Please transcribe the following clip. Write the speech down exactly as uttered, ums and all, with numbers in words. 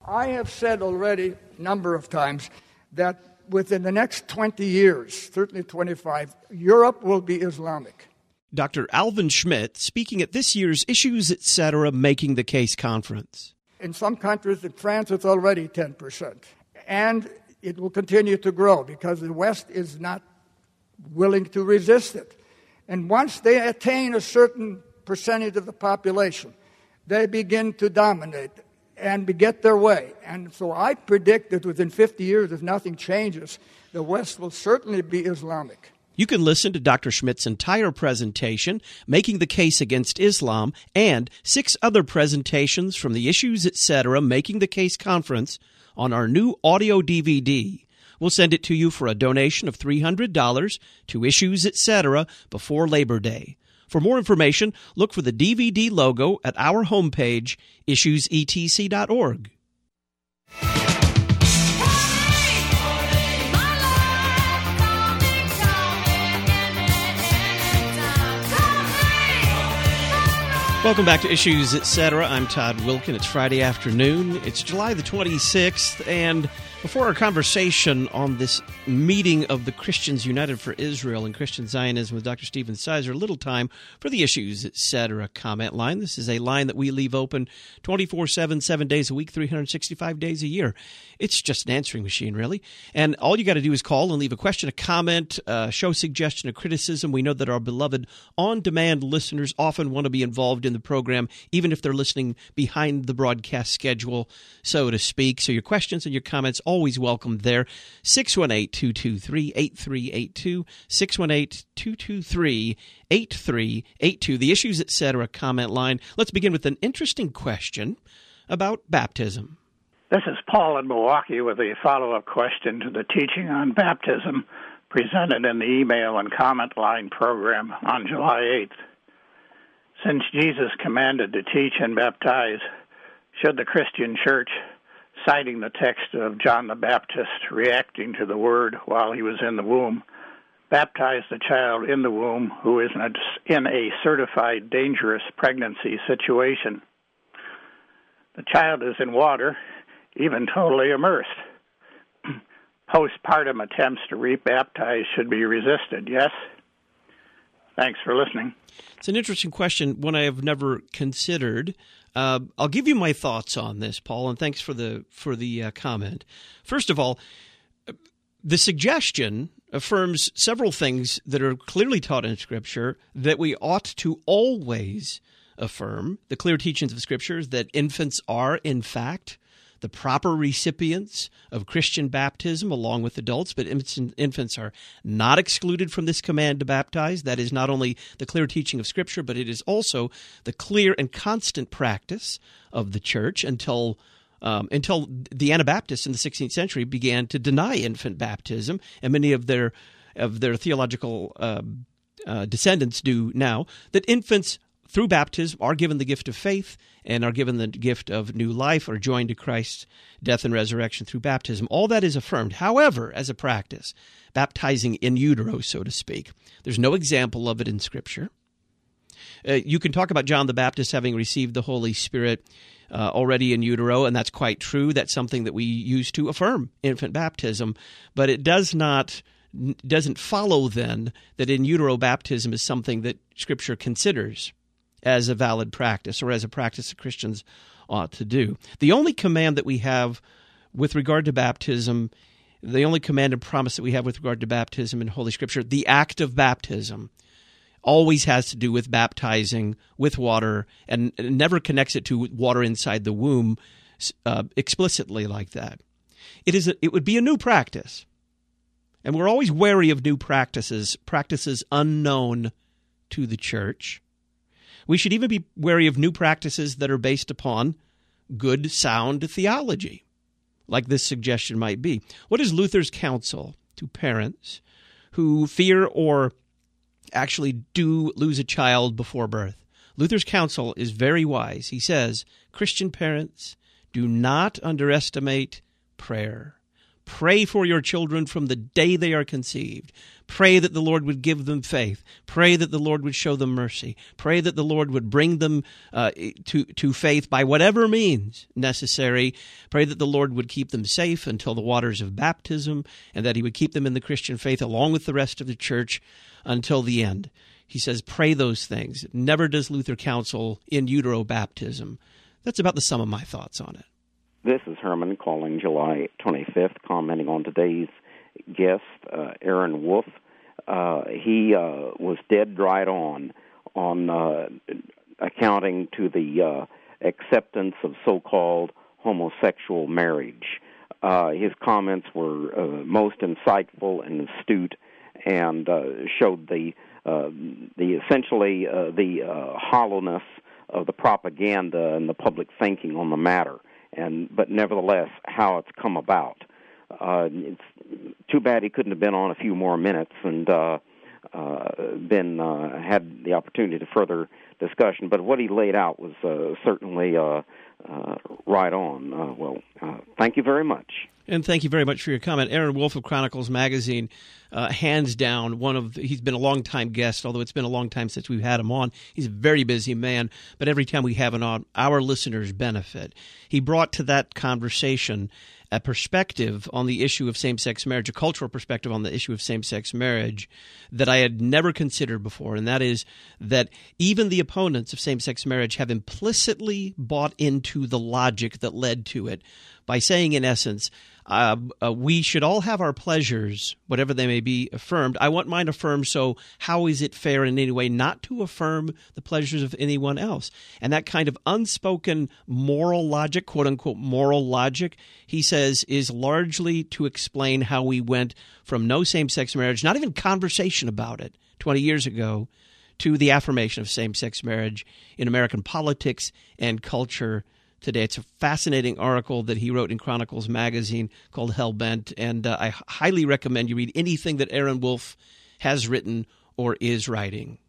I have said already a number of times that within the next twenty years, certainly twenty-five, Europe will be Islamic. Doctor Alvin Schmidt speaking at this year's Issues, et cetera. Making the Case conference. In some countries, in France, it's already ten percent. And it will continue to grow because the West is not willing to resist it. And once they attain a certain percentage of the population, they begin to dominate and get their way. And so I predict that within fifty years, if nothing changes, the West will certainly be Islamic. You can listen to Doctor Schmidt's entire presentation, Making the Case Against Islam, and six other presentations from the Issues, et cetera. Making the Case conference on our new audio D V D. We'll send it to you for a donation of three hundred dollars to Issues, et cetera before Labor Day. For more information, look for the D V D logo at our homepage, issues e t c dot org. Welcome back to Issues, et cetera. I'm Todd Wilkin. It's Friday afternoon. It's July the twenty-sixth, and before our conversation on this meeting of the Christians United for Israel and Christian Zionism with Doctor Stephen Sizer, a little time for the Issues, et cetera. comment line. This is a line that we leave open twenty-four seven, seven days a week, three hundred sixty-five days a year. It's just an answering machine, really. And all you got to do is call and leave a question, a comment, a show suggestion, a criticism. We know that our beloved on-demand listeners often want to be involved in the program, even if they're listening behind the broadcast schedule, so to speak. So your questions and your comments always welcome there. six one eight, two two three, eight three eight two, six one eight, two two three, eight three eight two, the Issues, et cetera. comment line. Let's begin with an interesting question about baptism. This is Paul in Milwaukee with a follow-up question to the teaching on baptism presented in the email and comment line program on July eighth. Since Jesus commanded to teach and baptize, should the Christian church, citing the text of John the Baptist reacting to the word while he was in the womb, baptize the child in the womb who is in a certified dangerous pregnancy situation? The child is in water, even totally immersed. Postpartum attempts to rebaptize should be resisted, yes? Thanks for listening. It's an interesting question, one I have never considered. Uh, I'll give you my thoughts on this, Paul, and thanks for the for the uh, comment. First of all, the suggestion affirms several things that are clearly taught in Scripture that we ought to always affirm. The clear teachings of Scripture is that infants are, in fact, the proper recipients of Christian baptism along with adults, but infants are not excluded from this command to baptize. That is not only the clear teaching of Scripture, but it is also the clear and constant practice of the church until um, until the Anabaptists in the sixteenth century began to deny infant baptism, and many of their of their theological uh, uh, descendants do now, that infants through baptism are given the gift of faith and are given the gift of new life, or joined to Christ's death and resurrection through baptism. All that is affirmed. However, as a practice, baptizing in utero, so to speak, there's no example of it in Scripture. Uh, you can talk about John the Baptist having received the Holy Spirit uh, already in utero, and that's quite true. That's something that we use to affirm infant baptism, but it does not doesn't follow then that in utero baptism is something that Scripture considers as a valid practice, or as a practice that Christians ought to do. The only command that we have with regard to baptism, the only command and promise that we have with regard to baptism in Holy Scripture, the act of baptism, always has to do with baptizing with water, and never connects it to water inside the womb uh, explicitly like that. It is a, it would be a new practice, and we're always wary of new practices, practices unknown to the church. We should even be wary of new practices that are based upon good, sound theology, like this suggestion might be. What is Luther's counsel to parents who fear or actually do lose a child before birth? Luther's counsel is very wise. He says, Christian parents, do not underestimate prayer. Pray for your children from the day they are conceived. Pray that the Lord would give them faith. Pray that the Lord would show them mercy. Pray that the Lord would bring them uh, to, to faith by whatever means necessary. Pray that the Lord would keep them safe until the waters of baptism, and that he would keep them in the Christian faith along with the rest of the church until the end. He says, pray those things. Never does Luther counsel in utero baptism. That's about the sum of my thoughts on it. This is Herman calling July twenty-fifth, commenting on today's guest, uh, Aaron Wolf. Uh, he uh, was dead right on on uh, accounting to the uh, acceptance of so-called homosexual marriage. Uh, his comments were uh, most insightful and astute, and uh, showed the uh, the essentially uh, the uh, hollowness of the propaganda and the public thinking on the matter. And but nevertheless, how it's come about. Uh, it's too bad he couldn't have been on a few more minutes and uh, uh, been uh, had the opportunity to further discussion. But what he laid out was uh, certainly uh, uh, right on. Uh, well, uh, thank you very much. And thank you very much for your comment. Aaron Wolf of Chronicles Magazine, uh, hands down, one of the, he's been a long-time guest, although it's been a long time since we've had him on. He's a very busy man, but every time we have him on, our listeners benefit. He brought to that conversation a perspective on the issue of same-sex marriage, a cultural perspective on the issue of same-sex marriage that I had never considered before, and that is that even the opponents of same-sex marriage have implicitly bought into the logic that led to it by saying, in essence, uh, uh, we should all have our pleasures, whatever they may be, affirmed. I want mine affirmed, so how is it fair in any way not to affirm the pleasures of anyone else? And that kind of unspoken moral logic, quote-unquote moral logic, he says, is largely to explain how we went from no same-sex marriage, not even conversation about it twenty years ago, to the affirmation of same-sex marriage in American politics and culture today. It's a fascinating article that he wrote in Chronicles Magazine called Hellbent, and uh, I highly recommend you read anything that Aaron Wolf has written or is writing.